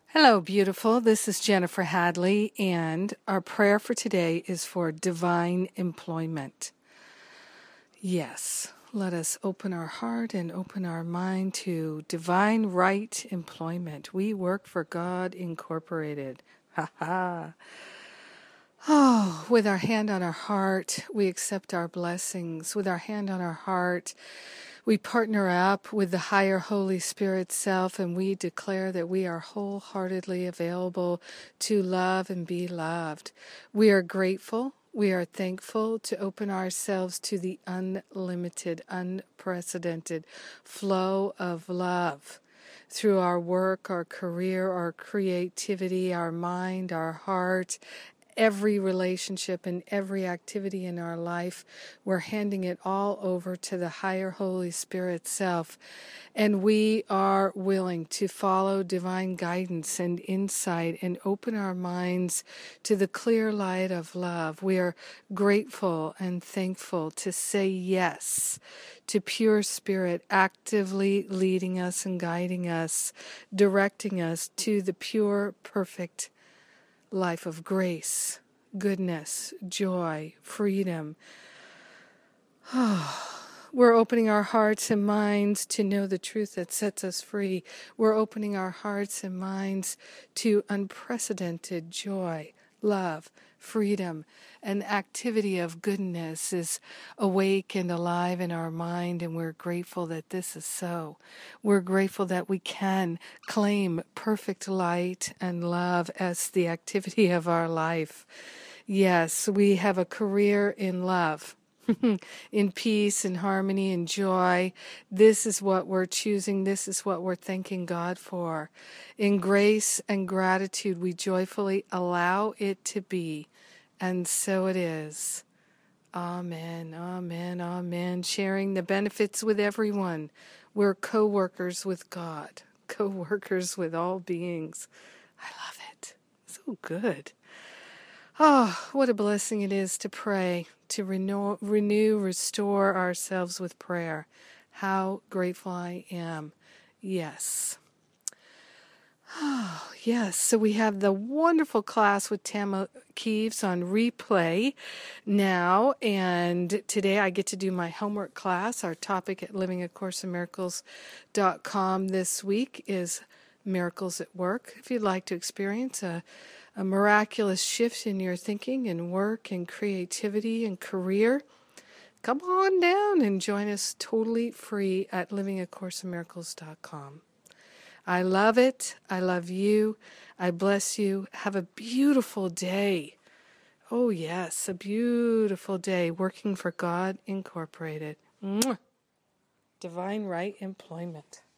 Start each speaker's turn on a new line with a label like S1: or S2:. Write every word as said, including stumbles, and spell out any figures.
S1: Hello, beautiful. This is Jennifer Hadley, and our prayer for today is for divine employment. Yes, let us open our heart and open our mind to divine right employment. We work for God Incorporated. Ha ha. Oh, with our hand on our heart, we accept our blessings. With our hand on our heart, we partner up with the higher Holy Spirit self, and we declare that we are wholeheartedly available to love and be loved. We are grateful. We are thankful to open ourselves to the unlimited, unprecedented flow of love through our work, our career, our creativity, our mind, our heart, every relationship and every activity in our life. We're handing it all over to the higher Holy Spirit self, and we are willing to follow divine guidance and insight and open our minds to the clear light of love. We are grateful and thankful to say yes to pure spirit actively leading us and guiding us, directing us to the pure, perfect life of grace, goodness, joy, freedom. Oh, we're opening our hearts and minds to know the truth that sets us free. We're opening our hearts and minds to unprecedented joy, love, freedom, and activity of goodness is awake and alive in our mind, and we're grateful that this is so. We're grateful that we can claim perfect light and love as the activity of our life. Yes, we have a career in love. In peace and harmony and joy. This is what we're choosing. This is what we're thanking God for. In grace and gratitude, we joyfully allow it to be. And so it is. Amen, amen, amen. Sharing the benefits with everyone. We're co-workers with God. Co-workers with all beings. I love it. So good. Oh, what a blessing it is to pray, to renew, renew, restore ourselves with prayer. How grateful I am. Yes. Oh, yes. So we have the wonderful class with Tama Keeves on replay now, and today I get to do my homework class. Our topic at living a course in miracles dot com this week is Miracles at Work. If you'd like to experience a a miraculous shift in your thinking and work and creativity and career, come on down and join us totally free at living a course in miracles dot com. I love it. I love you. I bless you. Have a beautiful day. Oh, yes, a beautiful day working for God Incorporated. Mwah. Divine right employment.